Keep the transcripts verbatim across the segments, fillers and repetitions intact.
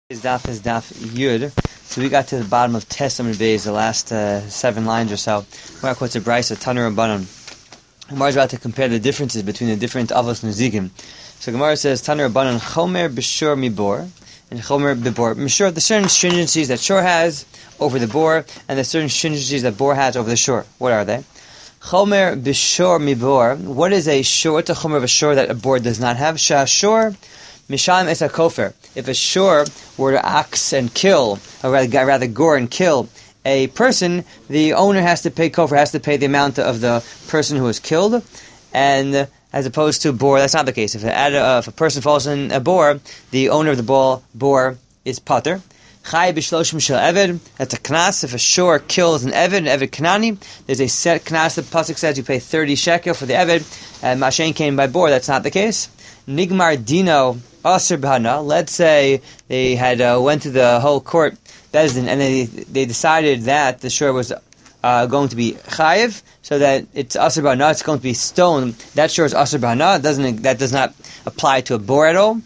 Is daf is daf yud. So we got to the bottom of Testament Beis, the last uh, seven lines or so. Gemara quotes a brisa, Tanur Rabbanan. Gemara is about to compare the differences between the different avos nezikim. So Gemara says Tanur Rabbanan chomer b'shor mibor and chomer b'bor. Mishor, the certain stringencies that shor has over the bor, and the certain stringencies that bor has over the shor. What are they? Chomer b'shor mibor. What is a shor? What's a chomer of a shor that a bor does not have? Shah shor. Misham es kofer. If a shor were to axe and kill, or rather, rather gore and kill a person, the owner has to pay kofer, has to pay the amount of the person who was killed, and as opposed to bor, that's not the case. If a, uh, if a person falls in a bor, the owner of the bor, bor is pater. Chai b'shloshim shel eved. That's a knas. If a shor kills an eved, an eved kanani, there's a set knas. The pasuk says you pay thirty shekel for the eved, and mashen came by bor. That's not the case. Nigmar dino aser b'hana. Let's say they had uh, went to the whole court bezdin, and they they decided that the shor was uh, going to be chayiv, so that it's aser b'hana. It's going to be stoned. That shor is aser b'hana. Doesn't that does not apply to a bor at all?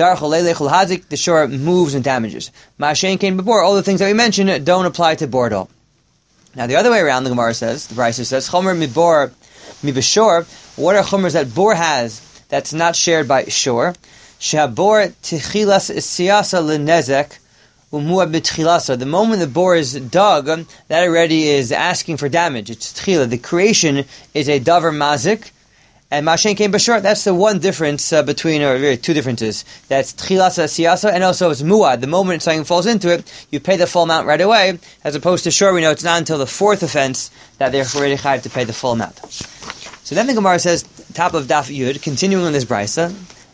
The shor moves and damages. Ma'ashen came before. All the things that we mentioned don't apply to bor at all. Now the other way around, the Gemara says, the Brisa says, chomer mibor mibeshor. What are chomers that bor has that's not shared by shor? Shehabor tichilas siyasa lenezek umua b'tchilasa. The moment the bor is dug, that already is asking for damage. It's tchila. The creation is a davar mazik. And Mashen came b'shor. That's the one difference uh, between, or really two differences. That's tchilasa siyasa, and also it's muad. The moment something falls into it, you pay the full amount right away. As opposed to shor, we know it's not until the fourth offense that they're already chayav to pay the full amount. So then the Gemara says, top of daf yud, continuing on this brisa,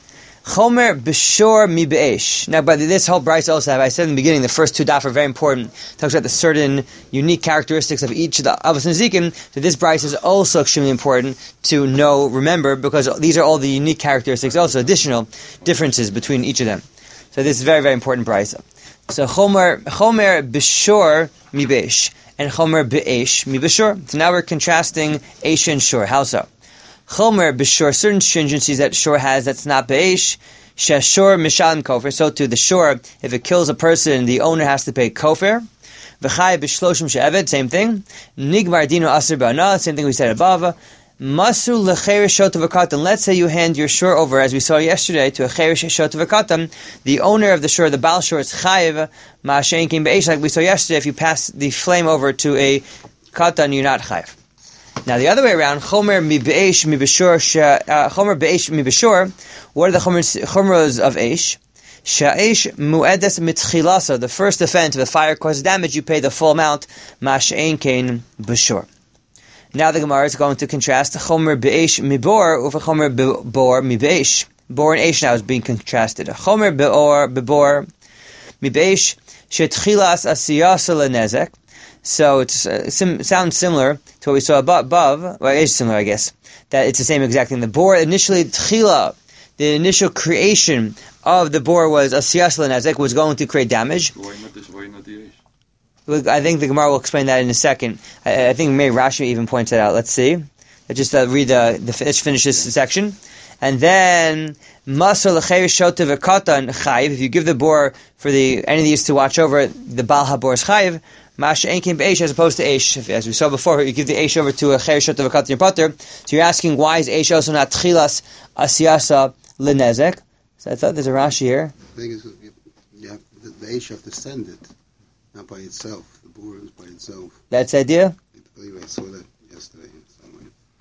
chomer b'shor mi be'esh. Now, by this whole brisa also, I said in the beginning, the first two daf are very important. It talks about the certain unique characteristics of each of the avos nezikim. So this brisa is also extremely important to know, remember, because these are all the unique characteristics, also additional differences between each of them. So this is very, very important brisa. So chomer chomer b'shor mi be'esh and chomer be'esh mi b'shor. So now we're contrasting esh and shor. How so? Chomer b'shor, certain stringencies that shor has that's not be'esh. Shashor mishalim kofer. So too, the shor, if it kills a person, the owner has to pay kofer. V'chai b'shloshim she'eved, same thing. Nigmar dino aser b'ana, same thing we said above. Masu l'cheresh shotav v'katan. Let's say you hand your shor over, as we saw yesterday, to a cheresh shotav v'katan. The owner of the shor, the baal shor, is chayiv. Ma'ashen kim be'esh, like we saw yesterday. If you pass the flame over to a katan, you're not chayiv. Now the other way around, chomer mi be'esh mi b'shor, chomer be'esh mi b'shor. What are the chomers of esh? Sha'esh mu'edes mitchilasa. The first offense, if the fire causes damage, you pay the full amount. Ma'ashein kein b'shor. Now the Gemara is going to contrast the chomer be'esh mi bor with a chomer bor mi be'esh. Bor and esh now is being contrasted. Chomer be'or be'bor mi be'esh she'tchilas asiyasa lenezek. So it uh, sim- sounds similar to what we saw above. Well, it is similar, I guess. That it's the same exact thing. The bor, initially, tchila, the initial creation of the bor was asiyas lenezek, was going to create damage. Why not this, why not the Look, I think the Gemara will explain that in a second. I, I think maybe Rashi even points that out. Let's see. Let's just uh, read the, the finish, finish this section. And then, masar l'cheresh shotav v'katan chayiv. If you give the bor for the any of these to watch over, the baal habor is chayiv. Ma'ashen kim be'esh as opposed to esh. As we saw before, you give the esh over to a cheresh shotav v'katan your pater. So you're asking, why is esh also not tchilas asiyasa lenezek? So I thought there's a Rashi here. The thing is, you have, the, the esh you have to send it, not by itself. The bor is by itself. That's the idea? I believe I saw that yesterday somewhere.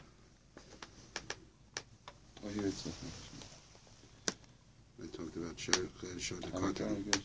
Oh, here it's I talked about cheresh shotav v'katan.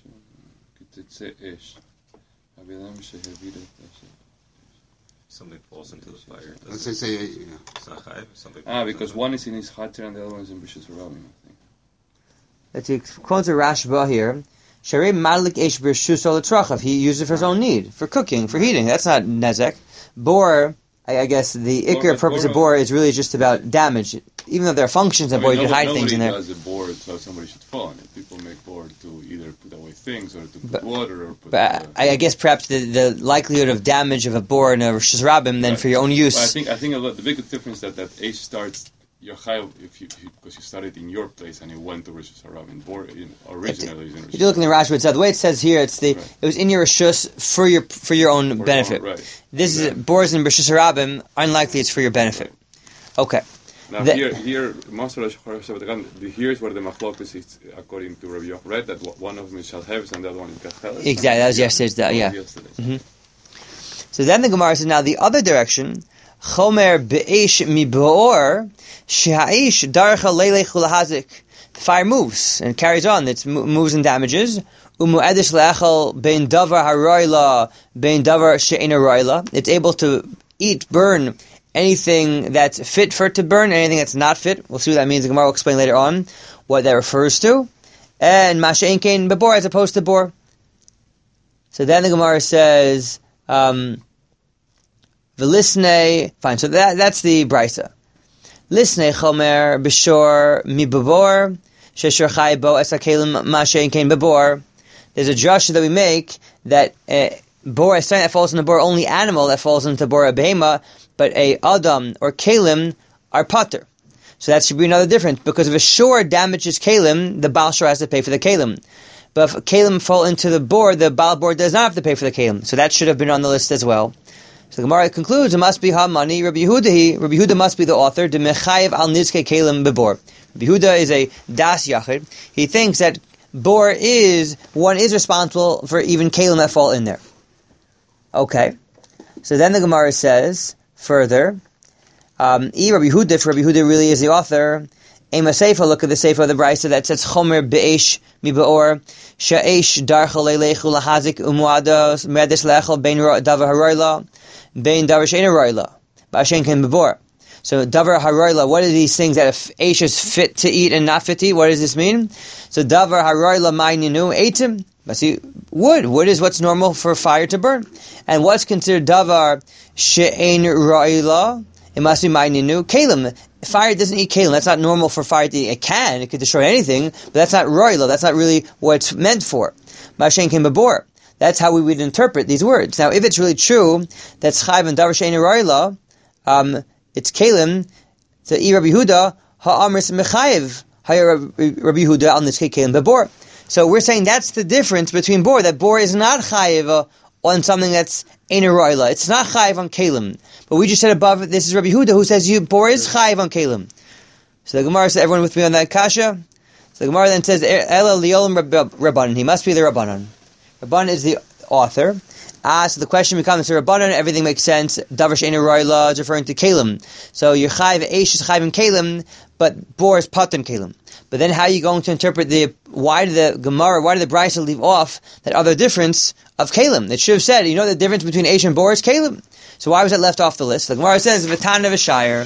Something falls into the fire. Let's say, say yeah. Something ah, because one is in his chater and the other one is in Bishus Rabim, I think. Let's see, quotes a Rashba here. Sharei madlik esh b'rshus olatrachav. He used it for his own need, for cooking, for heating. That's not nezek. Bor, I, I guess the ikar purpose of bor is really just about damage. Even though there are functions that bor, you can hide things in there. Nobody does a bor so somebody should fall on it. People make bor to either put away things or to put but, water or put... But uh, I, I guess perhaps the, the likelihood of damage of a bor in a Rosh Hashanah then right. for your own use... Well, I think I think a lot, the biggest difference is that that H starts you're chayav if you because you started in your place and you went to Rosh Hashanah. Bor originally is in Rosh If you look in the Rashi, it's the way it says here. It's the Right. it was in your rishus for your for your own For benefit. your own- right. This And is then- Boris and Rosh Hashanah. Unlikely, it's for your benefit. Okay. Now The- here, here, Master Rosh Hashanah, here is where the machlokus is according to Rabbi Yochanan, right? That one of them is shalheves and the other one is gacheles. Exactly, that was yesterday's, that, yeah. Yesterday. Mhm. So then the Gemara says, now the other direction, Chomer be'esh mi be'or, sheha'ish darcha leilech ulahazik. The fire moves and carries on. It moves and damages. Umu'edish le'echel bein davar haroila, bein davar she'ena roila. It's able to eat, burn anything that's fit for it to burn, anything that's not fit. We'll see what that means. The Gemara will explain later on what that refers to. And mashe'en kein bebor, as opposed to bor. So then the Gemara says, um, V'lisnei, fine, so that, that's the Brisa. Lisnei chomer b'shor mi bebor, sheshor chai bo es hakelim mashe'en kein bebor. There's a drasha that we make that uh, bor is something that falls into bor, only animal that falls into bor a behema, but a adam or kalim are pater. So that should be another difference, because if a shor damages kalim, the baal shor has to pay for the kalim. But if kalim fall into the bor, the baal bor does not have to pay for the kalim. So that should have been on the list as well. So the Gemara concludes, it must be ha-mani, Rabbi Yehuda, Rabbi Yehuda must be the author, de mechayev al nizke kalim bebor. Rabbi Yehuda is a das yachid. He thinks that bor is, one is responsible for even kalim that fall in there. Okay. So then the Gemara says, further, um, E Rabbi Yehuda, if Rabbi Yehuda really is the author, Ema Seifa, look at the Seifa of the Brisa that says Chomer be'esh mi be'or, she'esh darcha le'lechu lahazik umuados, medes le'echel bein davar haroila, bein davar she'ena roila, ba'ashen ken be'bor. So davar haroila, what are these things that if esh is fit to eat and not fit to eat? What does this mean? So davar haroila ma'ininu eitim, see, wood. Wood is what's normal for fire to burn. And what's considered davar she'en roila? It must be ma'ininu kalim. Fire doesn't eat kalim. That's not normal for fire to eat. It can. It could destroy anything, but that's not roila. That's not really what it's meant for. Ma'ashen ken bebor. That's how we would interpret these words. Now, if it's really true that's chayv and davar she'en roila, um, it's kalim. To e Rabbi Yehuda ha'amris mechayev ha'ya Rabbi Yehuda al nitzkei kalim bebor. So we're saying that's the difference between bor. That bor is not chayiv on something that's ein roila. It's not chayiv on kalim. But we just said above, this is Rabbi Yehuda who says you bor is chayiv on kalim. So the Gemara says, everyone with me on that kasha? So the Gemara then says, Ela liolim Rabbanan. He must be the Rabbanan. Rabbanan is the author. Ah, so the question becomes, the Rabbanan, everything makes sense. Davar she'en roila is referring to kalim. So your chayiv eish is chayiv in kalim, but bor is patan kalim. But then how are you going to interpret the, why did the Gemara, why did the Brisa leave off that other difference of kalim? It should have said, you know the difference between eish and bor is kalim. So why was that left off the list? The Gemara says, V'tan of a shire.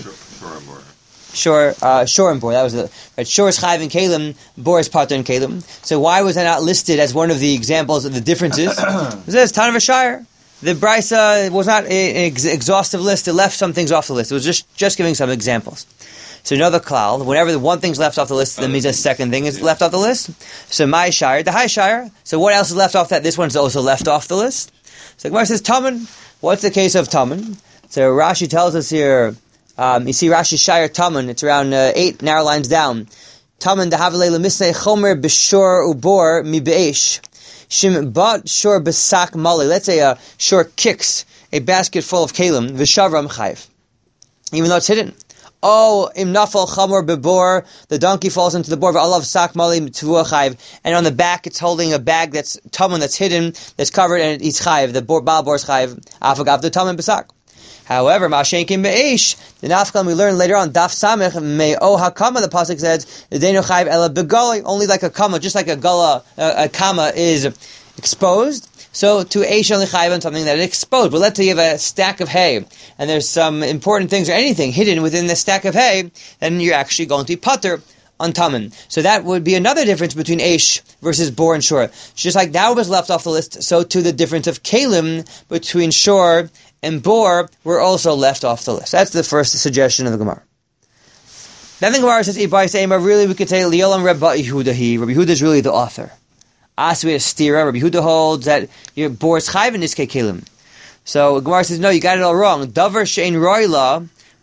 Sure, uh, Shor and Bor. That was the right. Shor is Chayv and Kalim. Bor is Pater and Kalim. So why was that not listed as one of the examples of the differences? It says Tan of a Shire. The Brisa was not an ex- exhaustive list. It left some things off the list. It was just just giving some examples. So another klal. Whenever the one thing's left off the list, that means a second thing is left off the list. So my Shire, the High Shire. So what else is left off that? This one's also left off the list. So the Gemara says Taman. What's the case of Taman? So Rashi tells us here. Um, you see Rashi Shire Taman, it's around uh, eight narrow lines down. Taman dahavle lemisnei chomer b'shor ubor mi be'esh. Shim bat shor b'sak mali. Let's say a shor kicks a basket full of kalim, v'shavram chayv. Even though it's hidden. Oh, im nafal chamor bebor, the donkey falls into the bor, v'alav sak mali t'vua chayv. And on the back it's holding a bag that's taman, that's hidden, that's covered, and it eats chayv. The bor, baal bor's chayv, afagav the taman b'sak. However, Mashenkin Be'esh, the Nafkalim we learn later on, Daf Samech, Me'o HaKama, the Pasuk says, the Deno Chayv Ela Begali, only like a Kama, just like a Gala, a, a Kama is exposed. So to Eish only Chayv on something that is exposed. But let's say you have a stack of hay, and there's some important things or anything hidden within the stack of hay, then you're actually going to be Pater on Taman. So that would be another difference between Eish versus Bor and Shor. Just like that was left off the list, so too the difference of Kalim between Shor and Bor were also left off the list. That's the first suggestion of the Gemara. Then the Gemara says, Ibai Seima, really we could say, Liolam Rabbi Yehuda he. Rabbi Yehuda is really the author. As we have stira, Rabbi Yehuda holds that your Bor is chayv in this kalim. So the Gemara says, no, you got it all wrong. Davar she'en roila,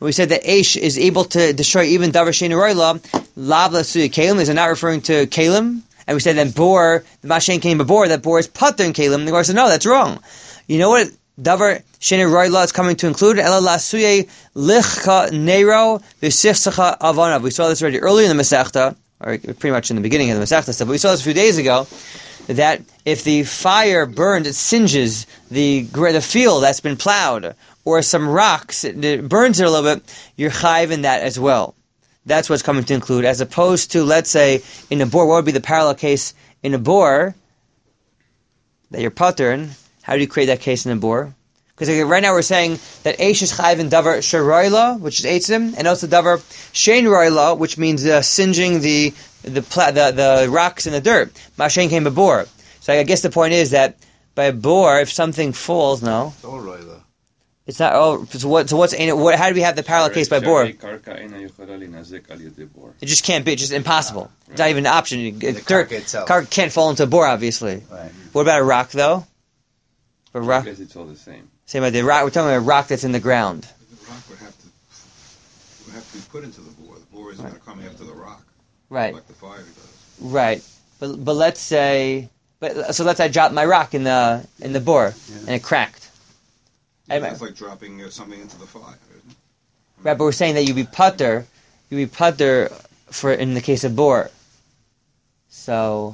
we said that Eish is able to destroy even Davar Shein Roila, Lav Lasuya Kalim, is it not referring to Kalim? And we said that Bor, the Mashen came before, that Bor is Pater in Kalim. And the Gemara said, no, that's wrong. You know what Davar Shein Roila is coming to include? Ela Lasuye Lichka Nero V'Sichsacha Avanav. We saw this already earlier in the Masechta, or pretty much in the beginning of the Masechta stuff, but we saw this a few days ago, that if the fire burns, it singes the the field that's been plowed, or some rocks, it, it burns it a little bit, you're chayiv in that as well. That's what's coming to include, as opposed to, let's say, in a bor, what would be the parallel case in a bor that you're pattern? How do you create that case in a bor? Because right now we're saying that Eish is chayiv in davar sheroila, which is eitzim, and also davar shein roila, which means uh, singeing the the, pla- the the rocks in the dirt. Mashen came a bor. So I guess the point is that by a bor, if something falls, no, It's all roila. it's not. Oh, so what? So what's what? How do we have the parallel case by bor? It just can't be. It's just impossible. It's not even an option. The Dirt karka itself. car can't fall into a bor, obviously. Right. What about a rock, though? A I rock. guess it's all the same. Same idea. Rock. We're talking about a rock that's in the ground. The rock would have to would have to be put into the bore. The bore isn't Right. going to come after the rock, Right. like the fire does. Right. But but let's say, but so let's say I dropped my rock in the in the bor and it cracked. Yeah, I- it's like dropping uh, something into the fire, isn't it? Right, but we're saying that you'd be putter, you'd be putter for in the case of bor. So,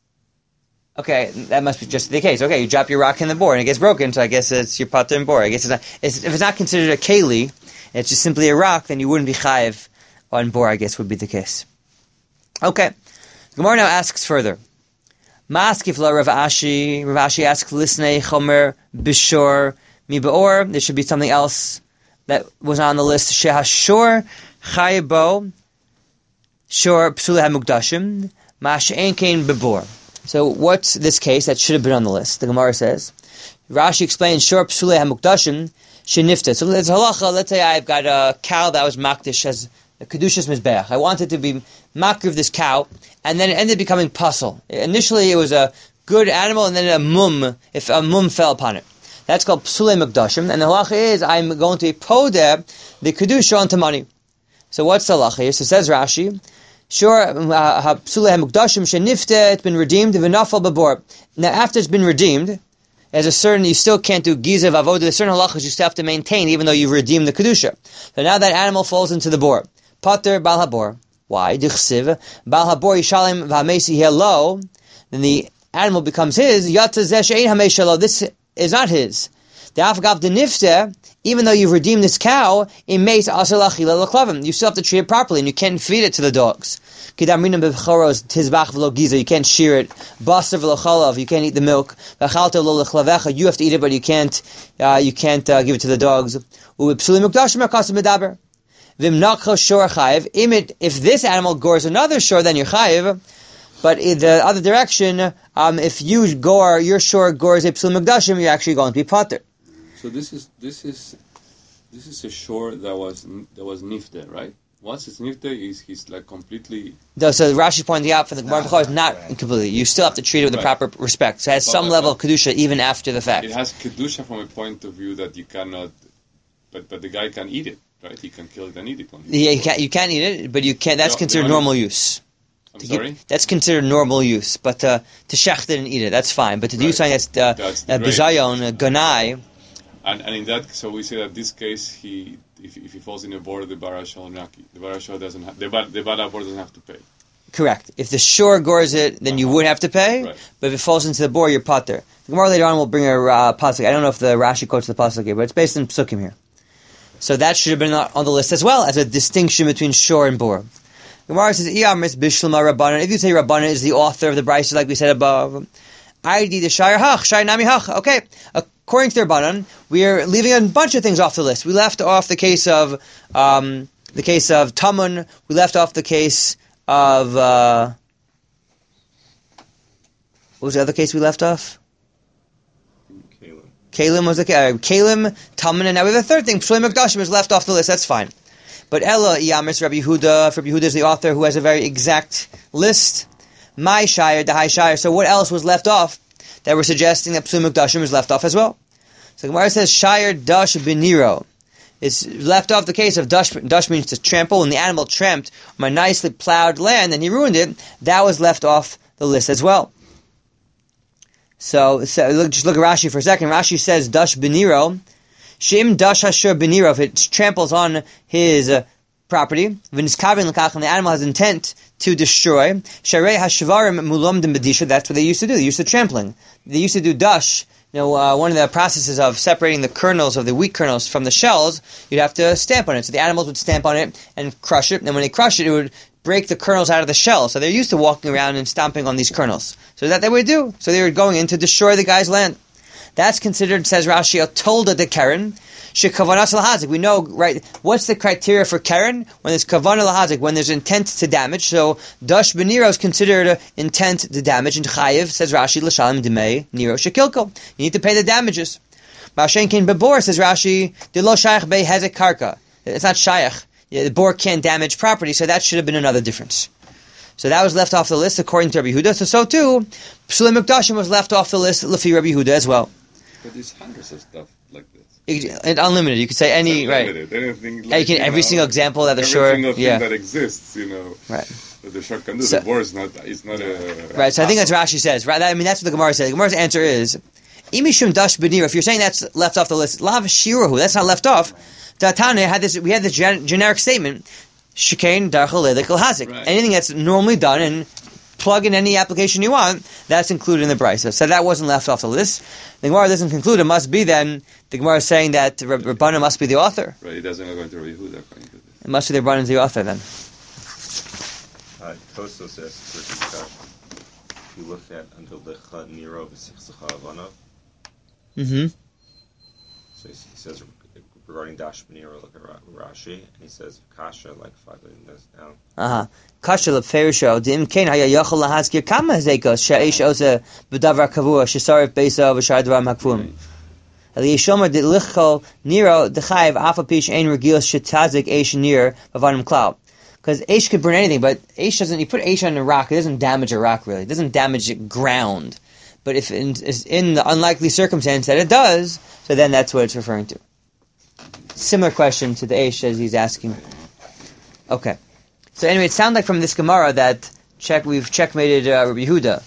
okay, that must be just the case. Okay, you drop your rock in the bor and it gets broken, so I guess it's your putter and bor. I guess it's not. It's, if it's not considered a keli, and it's just simply a rock, then you wouldn't be chayiv on bor. I guess would be the case. Okay, Gemara now asks further. Maskif la Rav Ashi. Rav Ashi asks, "Lisnei chomer bishor mi beor." There should be something else that was on the list. Shehashor chaybo shor psule hamukdashim mash'en kein bebor. So what's this case that should have been on the list? The Gemara says. Rashi explains shor psule hamukdashim shenifta. So let's halacha. Let's say I've got a cow that was makdish as a kedushas mizbeach. I wanted to be makriv this cow, and then it ended up becoming puzzle. Initially, it was a good animal, and then a mum, if a mum fell upon it. That's called psule mukdashim, and the halacha is I'm going to podeh the kedusha onto money. So what's the halacha here? So says Rashi, sure, psule mukdashim shenifte, it's been redeemed, v'nafal babor. Now after it's been redeemed, there's a certain, you still can't do gizav avodah, there's certain halachas you still have to maintain, even though you've redeemed the kedusha. So now that animal falls into the bor. Pater bal habor. Why? Dichsiv bal habor yishalim v'hamesi hello. Then the animal becomes his. Yatza zeh she'ein hameshalo. This is not his. The afgav de nifte. Even though you've redeemed this cow, in meis asher lachila l'klavim. You still have to treat it properly, and you can't feed it to the dogs. Kidamrinam b'choros tizbach v'lo giza. You can't shear it. Basar v'lo chalav. You can't eat the milk. V'chalta lo l'chlavecha. You have to eat it, but you can't. Uh, you can't uh, give it to the dogs. U'psuli mukdashim akasim medaber. If this animal gores another shore, then you're chayiv. But in the other direction, um, if you gore, your shore gores a psul mekdashim, you're actually going to be pater. So this is this is this is a shore that was that was nifte, right? Once it's nifte, is he's like completely. So, so Rashi pointing out for the Gemara Bechor is not right. completely. You still have to treat it with the Right. proper respect. So it has But- some but- level of kedusha even after the fact. It has kedusha from a point of view that you cannot, but but the guy can eat it, right? He can kill it and eat it. When Yeah, you can't you can't eat it, but you can. That's No, considered the only- normal use. I'm To sorry. give- that's considered normal use. But uh, to shecht it and eat it, that's fine. But to do Right. something that's uh, That's the uh, great- bizayon, uh, ganai, And and in that, so we say that this case, he if, if he falls in a board, the barashal naki, the barashal doesn't have the bar, the bala board doesn't have to pay. correct. If the shore gores it, then you Uh-huh. would have to pay. Right. But if it falls into the bor, you're pater. The Gemara later on will bring a uh, pasuk. I don't know if the Rashi quotes the pasuk here, but it's based in psukim here. So that should have been on the list as well as a distinction between shore and bor. The Gemara says, "Iyamis bishlema rabbanan." If you say rabbanan is the author of the brayso, like we said above, Aidi the shayar hach, shayar nami hach. Okay, according to the rabbanan, we are leaving a bunch of things off the list. We left off the case of um, the case of tamun. We left off the case of uh, what was the other case we left off? Caleb. Kalim was the uh, Kalim, Taman, and now we have a third thing. Pshulim Mekdashim is left off the list. That's fine. But Ella Yamis Rabbi Yehuda, Rabbi Yehuda is the author who has a very exact list. My Shire, the High Shire. So what else was left off that we're suggesting that Pshulim Mekdashim is left off as well? So Gemara says Shire Dash Beniro It's left off the case of Dush. Dush means to trample. When the animal tramped on a nicely plowed land and he ruined it, that was left off the list as well. So, so look, just look at Rashi for a second. Rashi says, Dush Beniro. Shim Dush Hashur Beniro. If it tramples on his uh, property, V'niskavin L'kach, and the animal has intent to destroy. Sharei Hashvarim Mulomdim Bedisha. That's what they used to do. They used to trampling. They used to do Dush. You know, uh, one of the processes of separating the kernels of the wheat kernels from the shells, you'd have to stamp on it. So the animals would stamp on it and crush it, and when they crush it, it would break the kernels out of the shell. So they're used to walking around and stomping on these kernels. So that they would do. So they were going in to destroy the guy's land. That's considered, says Rashi, a tolda de keren. Shekavanas lahazik. We know, right, what's the criteria for keren? When there's kavana lahazik, when there's intent to damage. So, Dush beniro is considered uh, intent to damage. And chayiv, says Rashi, l'shalim demei niro shekilko. You need to pay the damages. Ma'ashenkin bebor, says Rashi, de lo shayach bei hezek karka. It's not shayach. Yeah, the boar can't damage property, so that should have been another difference. So that was left off the list according to Rabbi Yehuda. So, so too, Psulim Mikdashim was left off the list, Lefi Rabbi Yehuda as well. But there's hundreds of stuff like this. And unlimited. You could say any, right. Anything like, you can, every know, single example that the every shore, single thing yeah. that exists, you know. Right. That the shore can do. So, the boar is not, it's not a... Right, so I think that's what Rashi says. Right? I mean, that's what the Gemara says. The Gemara's answer is, Imishum Dash Benir, if you're saying that's left off the list, Lav Shirahu, that's not left off. Tatane had this, we had this gen- generic statement, Shikain Darchal Lelik Hazik. Anything that's normally done and plug in any application you want, that's included in the Brisa. So that wasn't left off the list. The Gemara doesn't conclude. It must be then, the Gemara is saying that Rabbana must be the author. Right, it doesn't go into Rabbi Yehuda according to this. It must be the Rabbana the author then. Uh, Tosfos says, if you look at until the Chad Nero v'Sichsacha Avanav. Mm-hmm. So he says regarding Dash Beniro, look at Rashi, and he says Kasha, like five in this down. Uh-huh. Kasha leperisho, dim kain haya yachol lahazkir kama zekos, she'ish osa b'davar kavua, shesarif beisa v'shar dvar makfum. Eli yishomer de lichol niro dechayiv afapish ein regios shetazik eish nir b'vanim klal. Because Aish could burn anything, but Aish doesn't, you put Aish on a rock, it doesn't damage a rock really. It doesn't damage ground. But if in, in the unlikely circumstance that it does, so then that's what it's referring to. Similar question to the Aish as he's asking. Okay. So anyway, it sounds like from this Gemara that check we've checkmated uh, Rabbi Yehuda.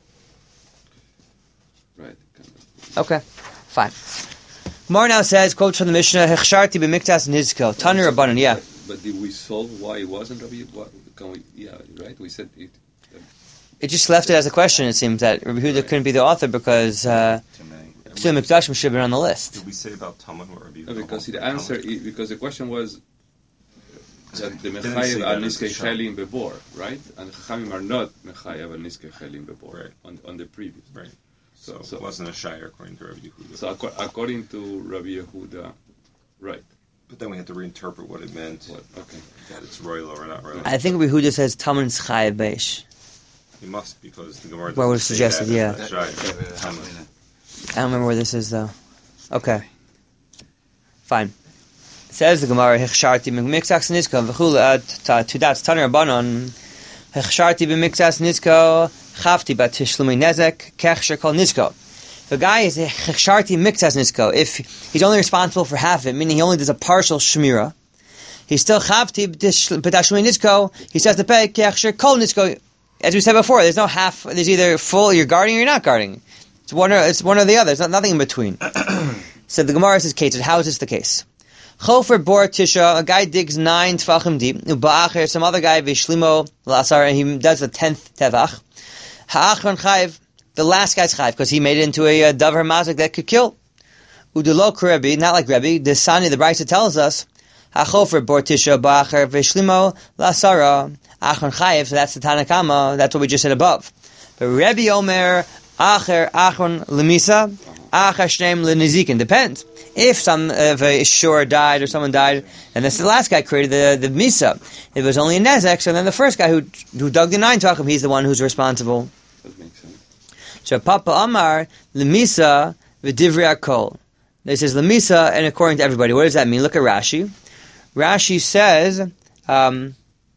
Right. Okay. Fine. Gemara now says, quote from the Mishnah, Hechsharti b'miktas nizko. Tanu Rabbanan, yeah. But did we solve why it wasn't Rabbi Yehuda? Can we, yeah, right? We said it. Uh, it just left it as a question, it seems, that Rabbi Yehuda couldn't be the author because uh, Psulim Mikdashim should have been on the list. Did we say about Talmud what Rabbi Yehuda? No, because the answer, is, because the question was that the Mechayev are Niskei Chelim Bebor, right? And Chachamim are not Mechayev and Niskei Chelim Bebor, right. on, on the previous. Right. So, so it wasn't a Shire according to Rabbi Yehuda. So ac- according to Rabbi Yehuda, right. But then we had to reinterpret what it meant. What? Okay. That it's royal or not royal. I think Rabbi Yehuda says Talmud is Chayev Beish. He must, because the Gemara Well, I would have doesn't say suggested, that yeah. as a Talmud. I don't remember where this is though. Okay. Fine. It says the Gemara, Hechsharti b'miktas nizko, v'chul, to that's Taner Rabbanon, Hechsharti b'miktas nizko, Chavti bat tishlumi nezek, kech kol nizko. The guy is Hechsharti miktas nizko. If he's only responsible for half of it, meaning he only does a partial shmira, he's still Chavti b'tishlumi nizko, he says to pay kech kol nizko. As we said before, there's no half, there's either full, you're guarding or you're not guarding. It's one or, it's one or the other. There's not, nothing in between. So the Gemara says, Kate, how is this the case? Chofer bor tisha, a guy digs nine tefachim deep. Uba'acher, some other guy, vishlimo lasar, and he does the tenth tefach. Ha'achron chayv, the last guy's chayv, because he made it into a uh, davar mazik that could kill. Udulo Rebbe, not like Rebbe. The Sani, the Brisa tells us, Ha'chofer bor tisha, ba'acher, vishlimo lasara, achron chayv, so that's the Tanakama, that's what we just said above. But Rebbe Omer, Acher, Achron, Lemisa, Acher, Shneim, Lenizikin. Depends. If some of a shore died or someone died, and this the last guy created the, the Misa. If it was only a Nezek, so then the first guy who who dug the nine Tachim, he's the one who's responsible. That makes sense. So Papa Amar, Lemisa, V'divri Akol. This is Lemisa, and according to everybody. What does that mean? Look at Rashi. Rashi says, um,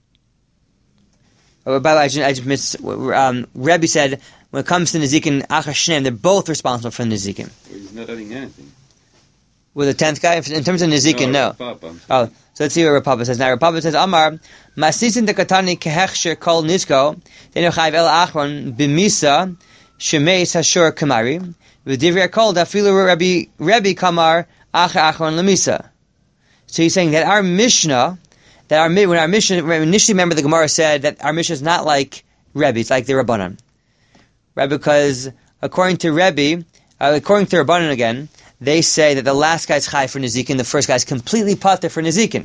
oh, by the way, I just, I just missed, um, Rebbe said, when it comes to Nezikin, Achar Shneim, they're both responsible for Nezikin. Well, he's not adding anything. with the tenth guy? In terms of Nizikin, no. no. Papa, Oh, so let's see what Rav Papa says. Now Rav Papa says, Amar, Masisin de Katani Kehechsher Kol Nizko, Deno Chayv El Achron, Bimisa, Shemeis Hashur Kamari, V'divrei Kol, Dafilu Rabbi, Rabbi Kamar, Acher Achron Lemisa. So he's saying that our Mishnah, that our, when our Mishnah, initially remember the Gemara said that our Mishnah is not like Rebbe, it's like the Rabbanan. Right, because according to Rebbe, uh, according to Rabbanan again, they say that the last guy's chai for Nizikin, the first guy's completely pater for Nizikin.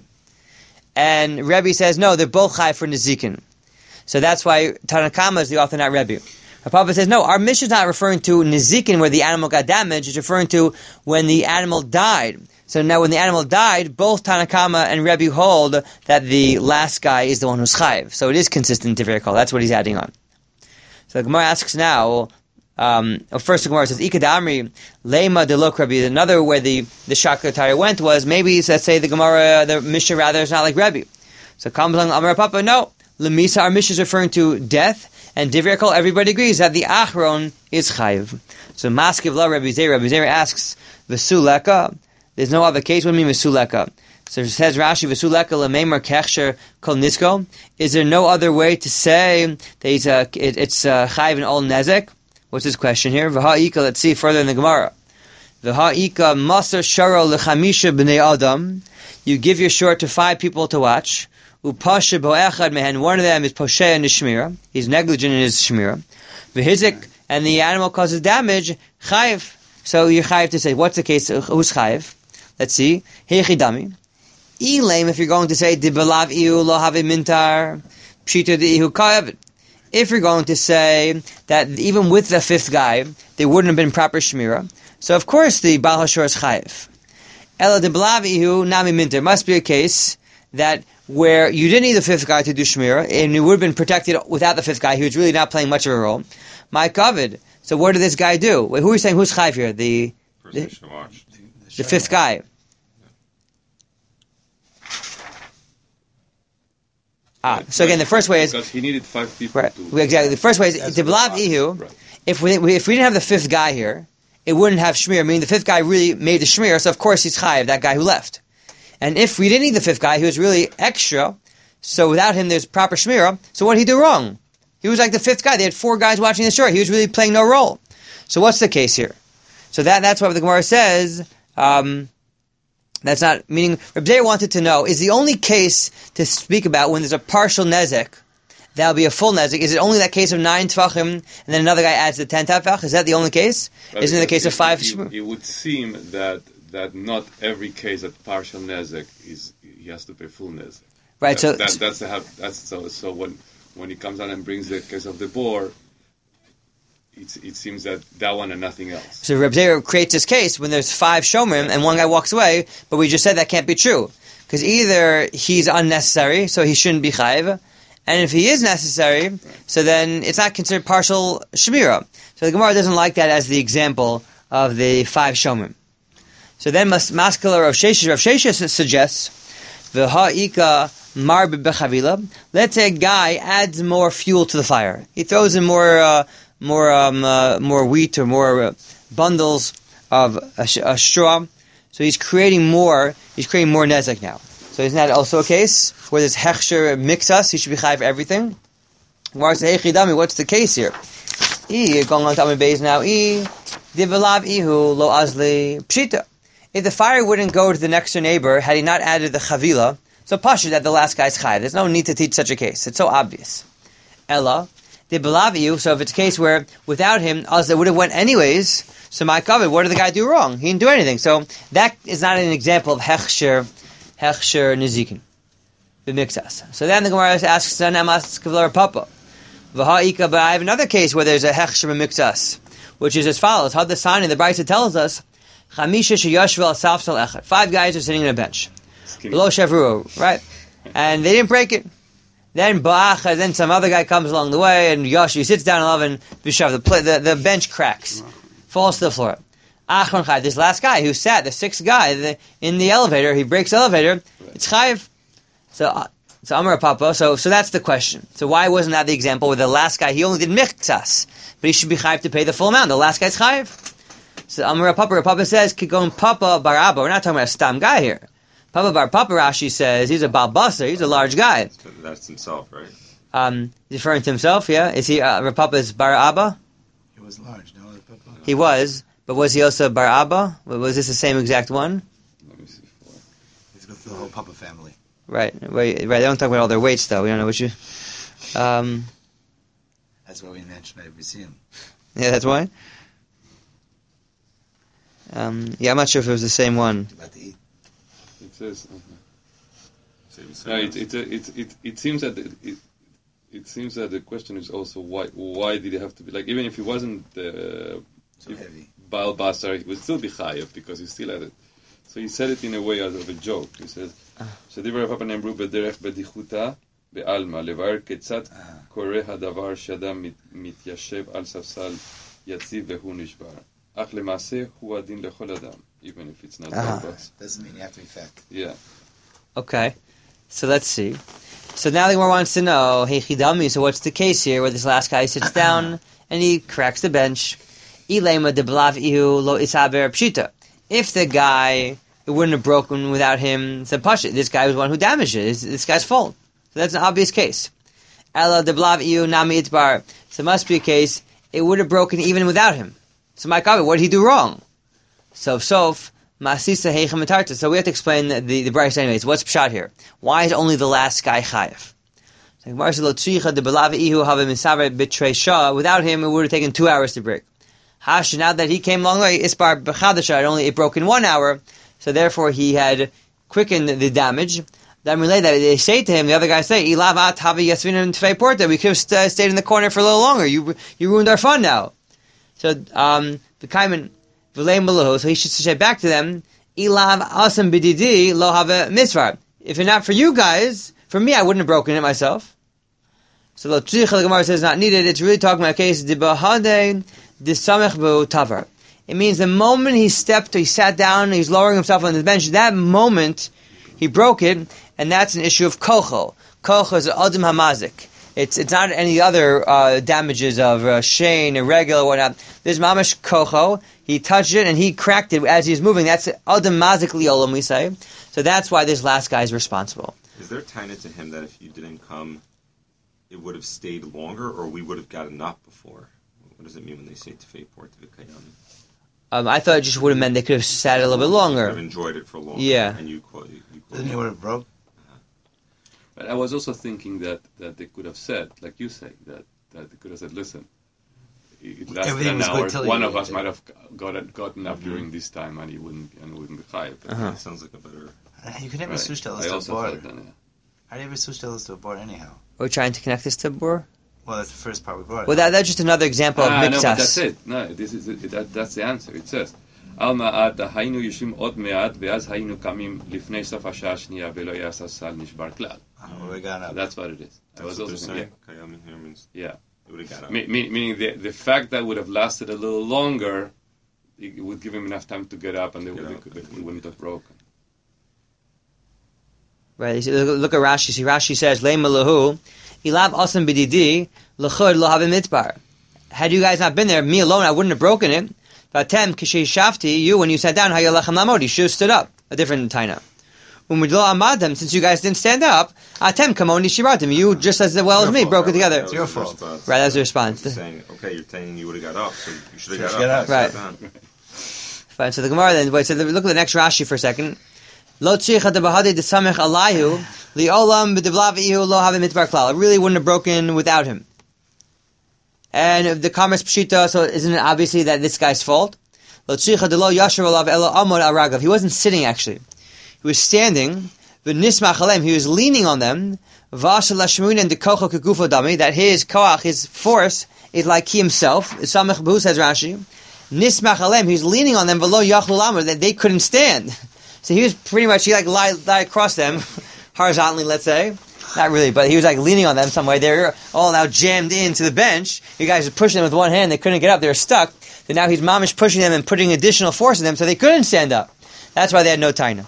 And Rebbe says, no, they're both chai for Nizikin. So that's why Tanakama is the author, not Rebbe. The Papa says, no, our Mishnah is not referring to Nizikin where the animal got damaged, it's referring to when the animal died. So now when the animal died, both Tanakama and Rebbe hold that the last guy is the one who's chayiv. So it is consistent to Divrei Kol. That's what he's adding on. So the Gemara asks now, um, first the Gemara says, Ika Damri, Lema Delok Rebbe. Another where the, the Shakatari went was, maybe, let's say the Gemara, the Mishnah rather, is not like Rebbe. So comes along Amar Papa, no. Lemisa, our Mishnah is referring to death, and Divrei Kol, everybody agrees that the Achron is chayiv. So Maskiv La Rebbe Zera, Rebbe Zera asks, Vesuleka, there's no other case. What do you mean Vesuleka? So it says Rashi, Vesuleka Lememar Kechsher Kol Nisko. Is there no other way to say that he's a, it, it's a chayiv in all nezek? What's his question here? V'ha'ika, let's see further in the Gemara. V'ha'ika Masar Sharo L'chamisha B'nei Adam. You give your short to five people to watch. Upasha Bo'echad Mehen. One of them is Poshe in his Shmira. He's negligent in his Shmira. V'hizik, and the animal causes damage. Chayiv. So you're chayiv to say, what's the case? Who's chayiv? Let's see. Heichidami. Elaim, if you're going to say, Dibalav ihu lo have mintar, pshita ihu kayav. If you're going to say that even with the fifth guy, there wouldn't have been proper shmira, so of course the Baal Hashor is chayiv. Ela dibalav ihu nami mintar. Must be a case that where you didn't need the fifth guy to do shmira, and you would have been protected without the fifth guy, he was really not playing much of a role. My kavid. So what did this guy do? Wait, who are you saying who's chayiv here? The, the, the fifth guy. Ah, so again, the first way is because he needed five people. Right, to, exactly. The first way is diblav ihu. Right. If we if we didn't have the fifth guy here, it wouldn't have shmir. Meaning the fifth guy really made the shmir, so of course he's chayiv, that guy who left. And if we didn't need the fifth guy, he was really extra. So without him, there's proper shmira. So what did he do wrong? He was like the fifth guy. They had four guys watching the shore. He was really playing no role. So what's the case here? So that that's why the Gemara says. Um, That's not, meaning, Reb Zeir wanted to know, is the only case to speak about when there's a partial nezek, that'll be a full nezek, is it only that case of nine tefachim, and then another guy adds the ten tefach? Is that the only case? But Isn't it the case it, of five? It, it would seem that that not every case of partial nezek is, he has to pay full nezek. Right, that, so... That, that's, the, that's so, so when, when he comes out and brings the case of the boar, It, it seems that that one and nothing else. So Reb Zeir creates this case when there's five shomrim and one guy walks away, but we just said that can't be true. Because either he's unnecessary, so he shouldn't be chayiv, and if he is necessary, so then it's not considered partial shemira. So the Gemara doesn't like that as the example of the five shomrim. So then Maskala Rav Sheshes, Rav Sheshes suggests, V'ha'ika mar b'chavila. Let's say a guy adds more fuel to the fire. He throws in more... Uh, more um, uh, more wheat or more uh, bundles of a, sh- a straw. So he's creating more, he's creating more nezek now. So isn't that also a case where there's hechsher mixas, he should be chayiv for everything? What's the case here? E, going on to Amid Beis now, E, divelav ihu lo azli pshita. If the fire wouldn't go to the next door neighbor, had he not added the chavila, so pasha that the last guy's chayiv. There's no need to teach such a case. It's so obvious. Ella, they believe you, so if it's a case where without him, as they would have went anyways, so my covered, what did the guy do wrong? He didn't do anything. So that is not an example of hechsher, hechsher nizikin, the mixas. So then the Gemara asks, Namas Kavlar Papa, V'ha'ika, but I have another case where there's a hechsher mixas, which is as follows. How the sign in the Brisa tells us, Chamisha sheyashvu al safsal echad. Five guys are sitting on a bench, below shavru, right? And they didn't break it. Then Ba'acha, then some other guy comes along the way, and Yoshi sits down and eleven Bishav. The, the the bench cracks, falls to the floor. Achron Chai, this last guy who sat, the sixth guy the, in the elevator, he breaks the elevator. It's Chayiv. So, uh, so Amar Papa. So, so that's the question. So why wasn't that the example where the last guy he only did michtas, but he should be Chayiv to pay the full amount? The last guy's Chayiv. So Amar Papa, Papa says, Kigon Papa Bar Abba. We're not talking about a stam guy here. Papa Bar Papa, Rashi says, he's a Baal Basar, he's a large guy. That's himself, right? Um, referring to himself, yeah? Is he uh, Papa's Bar Abba? He was large, no? Papa? He was, but was he also Bar Abba? Was this the same exact one? Let me see. Four. He's with the whole Papa family. Right, right, right. They don't talk about all their weights, though. We don't know what you... Um, That's why we mentioned every him. yeah, that's why? Um, yeah, I'm not sure if it was the same one. About to eat. It says. Uh-huh. Same No, it, sentence. it, it, it, it seems that it, it, it seems that the question is also why why did it have to be like even if he wasn't uh, So if heavy. Baal Basar, he would still be chayav because he still had it. So he said it in a way out of a joke. He says, "Shadivar Papa Nembru bederech bedichuta be'alma levar ketzat koreh hadavar shadam mityashev al safsal yatziv vehu nishbar ach lemaseh hu adin lechol adam." Even if it's not Ah. Baal Basar. Doesn't mean you have to be fat. Yeah. Okay, so let's see. So now the Gemara wants to know, hey Chidami, so what's the case here where this last guy sits down and he cracks the bench? Ilema de blav ihu lo isaber pshita. If the guy, it wouldn't have broken without him, it's a pashit. This guy was the one who damaged it. It's this guy's fault. So that's an obvious case. Ela de blav ihu nami itbar. So it must be a case, it would have broken even without him. So my God, what did he do wrong? So, sof, masisa heichem etarta. So we have to explain the, the, the Bryce anyways. What's pshat here? Why is only the last guy chayav? So Gemara says, "Lo tzricha de belav ihu have misaver bitrei shah." Without him, it would have taken two hours to break. Hash, now that he came long way, isbar b'chadasha, it only it broke in one hour. So therefore, he had quickened the damage. Then relay that they say to him, the other guys say, "Ilavat havi yasvin tfei porta." We could have st- stayed in the corner for a little longer. You you ruined our fun now. So um, the kaiman. So he should say back to them, Ilav asam bididi lo have a mitzvah. If it's not for you guys, for me I wouldn't have broken it myself. So the Gemara says not needed. It's really talking about a case dibahade disamech bu tavar. It means the moment he stepped, he sat down, he's lowering himself on the bench. That moment he broke it, and that's an issue of kochel. Kochel is adim hamazik. It's it's not any other uh, damages of uh, shane, irregular, whatnot. There's mamash kocho. He touched it and he cracked it as he was moving. That's adam mazikli olam, we say. So that's why this last guy is responsible. Is there taina to him that if you didn't come, it would have stayed longer, or we would have gotten up before? What does it mean when they say tefei port v'kayami? Um, I thought it just would have meant they could have sat a little bit Could longer. have enjoyed it for longer. Yeah. And you quote. You quote Doesn't he would have broke? But I was also thinking that, that they could have said, like you say, that, that they could have said, listen, it lasted Everything an was good hour. till One you of us did. might have gotten gotten up during this time, and he wouldn't and wouldn't be chayav. Uh-huh. It sounds like a better. You can never Right. switch us I to a also board. thought that. Yeah. How do you ever switch us to a board anyhow? We're trying to connect this to Bor. Well, that's the first part we brought. Well, that, that's just another example of Ah, no, but that's miktas. it. No, this is it. That, that's the answer. It says, "Al ma'at haynu yishim od me'at ve'az haynu kamim lifnei sof hashah shniya ve'lo yasa sal nishbar klal." Oh, we got up. That's what it is. I That's was what also they're thinking, saying. Kayami here means yeah, it would have got up. Me- me- meaning the the fact that would have lasted a little longer, it would give him enough time to get up, and they, Get would, up, they, and could, they it wouldn't have broken. Right. You see, Look, look at Rashi. See, Rashi says, "Leima lahu, ilav asam bididi lechud lo have mitbar." Had you guys not been there, me alone, I wouldn't have broken it. Vatem kishei shafti, you when you sat down, hayalachem lamod, you should have stood up. A different taina. Umidlo amadem, since you guys didn't stand up, atem kamoni shiratim, you just as well as me Your broke fault. it together. That was your his fault. response. Right, that was the response. He's saying, okay, you're saying you would have got up, so you should have Should got get up. up. I Right. sat down. Fine. So the Gemara then, wait, so the, look at the next Rashi for a second. Lo tzricha de bahadi de samech alayhu li olam b'devlav ihu lo have mitbar klal. It really wouldn't have broken without him. And the Kamas Pshita, so isn't it obviously that this guy's fault? Lo tzricha de lo yasher olav elo amod aragav. He wasn't sitting actually. He was standing. V'nismach alem. He was leaning on them. V'ashal lashmuin and dekocho kegufo dami. That his koach, his force, is like he himself. Samech b'hu says Rashi. Nismach alem. He was leaning on them. V'lo yachlu lamor. That they couldn't stand. So he was pretty much, he like lied, lied across them, horizontally, let's say. Not really, but he was like leaning on them some way. They're all now jammed into the bench. You guys are pushing them with one hand. They couldn't get up. They were stuck. So now he's mamish pushing them and putting additional force in them so they couldn't stand up. That's why they had no taina.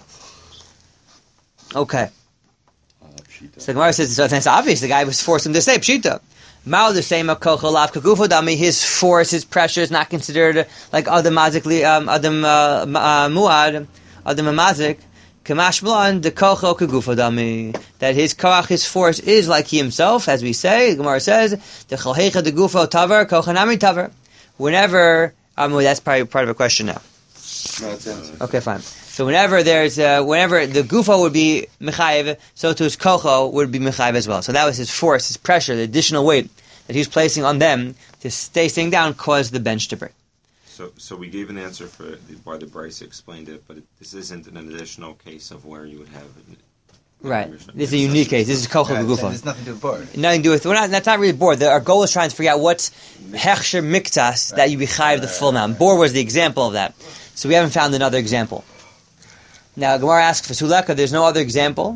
Okay. Uh, pshita. So Gemara says, so it's obvious. The guy was forced him to say, Pshita. Mao the same kochel lav kagufo dami. His force, his pressure is not considered like adam mazikli um adam uh, muad adam mazik. Kamashmalan the kocho kagufo dami. That his koach, his force is like he himself, as we say. The Gemara says the chalhecha the gufo taver kochanami taver. Whenever um well, that's probably part of a question now. No, it's answered. Okay, fine. So whenever there's, uh, whenever the gufo would be mechayev, so to his kocho would be mechayev as well. So that was his force, his pressure, the additional weight that he was placing on them to stay sitting down caused the bench to break. So, so we gave an answer for the, why the Bryce explained it, but it, this isn't an additional case of where you would have. An, Right. This is a unique case. This is kocho Right, gufo. there's nothing to do with board. Nothing to do with. We're not. That's not really bored. The, our goal is trying to figure out what's hechsher miktas that you be chayiv the full amount. Bor was the example of that. So we haven't found another example. Now Gemara asks for suleka. There's no other example.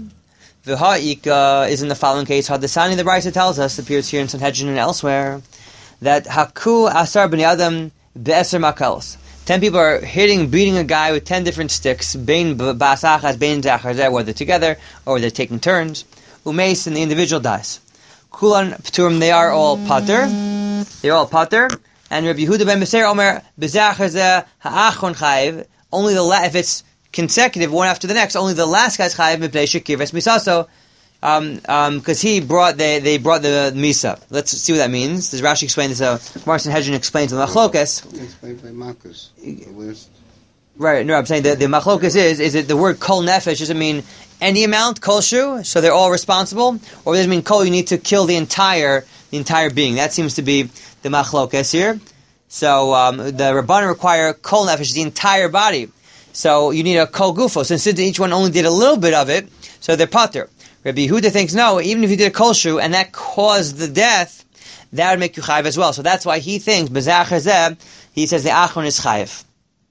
V'ha'ika is in the following case. Hadasani the Brisa tells us, appears here in Sanhedrin and elsewhere, that haku asar b'nei adam be'eser makalos. Ten people are hitting, beating a guy with ten different sticks. Bein ba'asachas, bein zachar, whether together or they're taking turns. Umeis, and the individual dies. Kulan p'turim, they are all pater. They're all pater. And Rabbi Yehuda ben Beser Omer bezachar zeh ha'achron chayiv. Only the la- if it's consecutive, one after the next, only the last guy's chayiv mipnei shekivas misaso. Um, um, because he brought they they brought the misa. Let's see what that means. Does Rashi explain this? Uh, Martin Hedgen explains the machlokas. Explained by Marcus. The list. Right. No, I'm saying that the machlokas is is it the word kol nefesh? Does it mean any amount kol shu? So they're all responsible, or does it mean kol? You need to kill the entire the entire being. That seems to be the machlokas here. So um, the Rabbanan require kol nefesh, the entire body. So you need a kol gufo. Since each one only did a little bit of it, so they're pater. Rabbi Yehuda thinks no, even if you did a kol shu and that caused the death, that would make you chayiv as well. So that's why he thinks b'zachar zeh, he says the achron is chayiv.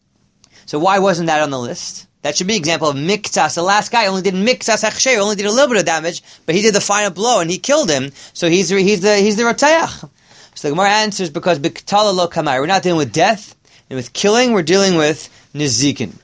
So why wasn't that on the list? That should be an example of miktas. The last guy only did miktas hachsher, only did a little bit of damage, but he did the final blow and he killed him. So he's he's the he's the rotayach. So the Gemara answers because b'ktala lo kamar. We're not dealing with death and with killing. We're dealing with nizikin.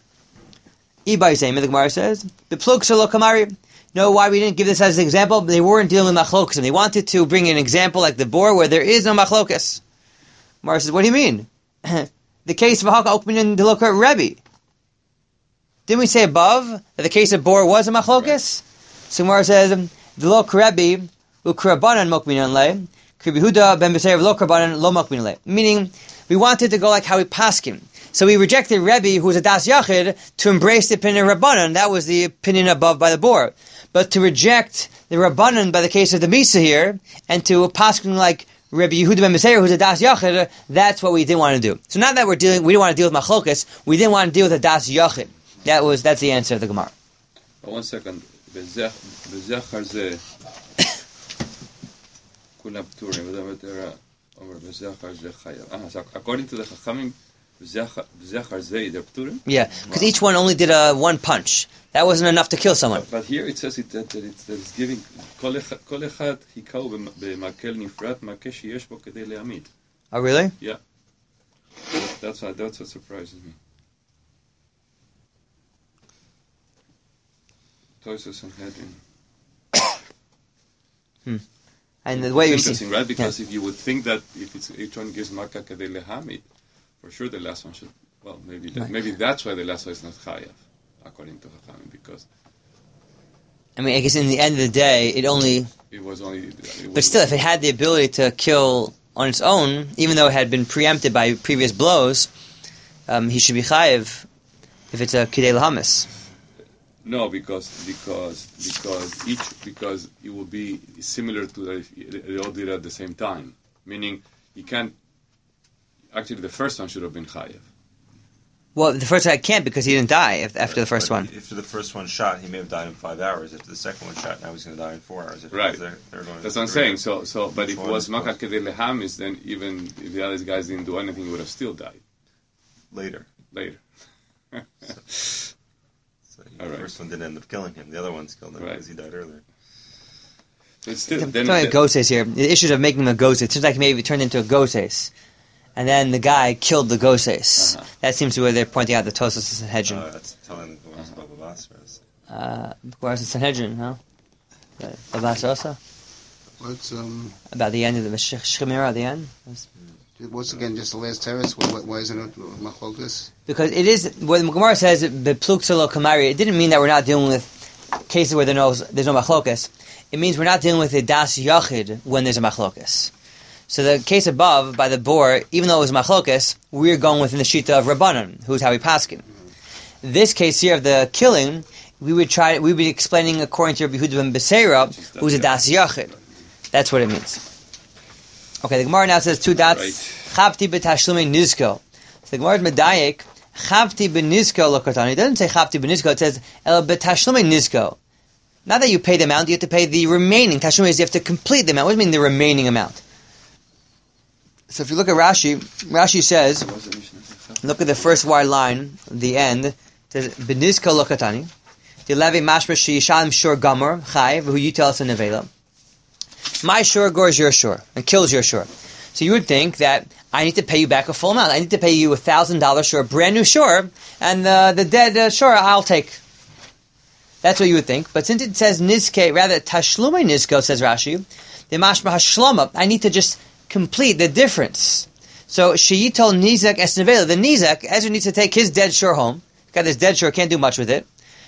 Ibai same. The Gemara says b'plug lo kamari. No, why we didn't give this as an example? They weren't dealing with machlokas, and they wanted to bring an example like the boar where there is no machlokas. Mara says, "What do you mean? The case of Haka opening in the local Rebbe. Didn't we say above that the case of boar was a machlokas?" Right. So Mara says, "The local Rebbe ukrabanan mokminan le, kribihuda ben b'seir lo krabanan lo mokminan le." Meaning, we wanted to go like how we paskin. So we rejected Rebbe, who was a das yachid, to embrace the opinion of Rabbanan. That was the opinion above by the boar. But to reject the Rabbanan by the case of the Misa here, and to paskin like Rabbi Yehuda ben Meseir, who's a das yachid, that's what we didn't want to do. So not that we're dealing, we didn't want to deal with machlokas, we didn't want to deal with a das yachid. That was, that's the answer of the Gemara. Oh, one second. B'zachar zeh kulam pturim v'dam etera omer b'zachar zeh chayav. Ah, so according to the Chachamim, b'zachar zeh they're pturim? Yeah, because each one only did a one punch. That wasn't enough to kill someone. But, but here it says it, that, that, it's, that it's giving kol echad hikau b'makel nifrat makeh sheyesh bo kedei le'amid. Oh, really? Yeah. That's what, that's what surprises me. Toisos and Hedrin. Hmm. And the way it's you're interesting, see- right? Because yeah. if you would think that if it's, each one gives makah kedei le'hamid, for sure the last one should. Well, maybe that, Right. maybe that's why the last one is not chayav, according to Chachamim, because I mean, I guess in the end of the day, it only... it was only. It was But still, if it had the ability to kill on its own, even though it had been preempted by previous blows, um, he should be chayiv if it's a kidei l'hamis. No, because because because each because it will be similar to that if they all did it at the same time. Meaning, you can't. Actually, the first one should have been chayav. Well, the first guy can't because he didn't die if, after the first But one. After the first one shot, he may have died in five hours. After the second one shot, now he's going to die in four hours. If Right. the third one That's what I'm three. saying. So so, but Which if it one was is makah close? kedei lehamis, then even if the other guys didn't do anything, he would have still died Later. later. So the All right. first one didn't end up killing him. The other one's killed him Right. because he died earlier. So it's still I'm then. talking then- about goses here. The issues of making him a goses. It seems like maybe it turned into a goses. And then the guy killed the goses. Uh-huh. That seems to be where they're pointing out the Tosas and Sanhedrin. Uh, that's telling the ones about Babas. Uh, where's the Sanhedrin, huh? Babas Osa? What's um? About the end of the Shemira at the end. Once again, just the last terrace. Why, why isn't it machlokas? Because it is, when the Gemara says bepluktzalo kamari, it didn't mean that we're not dealing with cases where there no, there's no machlokas. It means we're not dealing with a das yachid when there's a machlokas. So the case above, by the bor, even though it was machlokas, we're going within the shita of Rabbanon, who's how we paskin. This case here of the killing, we would try, we would be explaining according to Rabbi Yehuda ben Beseira, who's a das yachid. That's what it means. Okay, the Gemara now says two dots. Chavti b'tashlumi nizko. So the Gemara is medayik. Chavti b'nizko lokotani. It doesn't say chavti b'nizko. It says el b'tashlumi nizko. Not that you pay the amount, you have to pay the remaining. Tashlumi is you have to complete the amount. What does it mean the remaining amount? So if you look at Rashi, Rashi says, look at the first wide line, the end. It says b'nizko lokotani. The levi mashma she'yishalim shor gamor chai v'hu yitel as a nevela. My shore gores your shore and kills your shore. So you would think that I need to pay you back a full amount. I need to pay you a thousand dollars for a brand new shore, and uh, the dead uh, shore I'll take. That's what you would think. But since it says nizke, rather tashlumay nizko, says Rashi, the mashma hashlama, I need to just complete the difference. So sheyitol nizak es nevela, the nizak, Ezra needs to take his dead shore home. Got this dead shore, can't do much with it.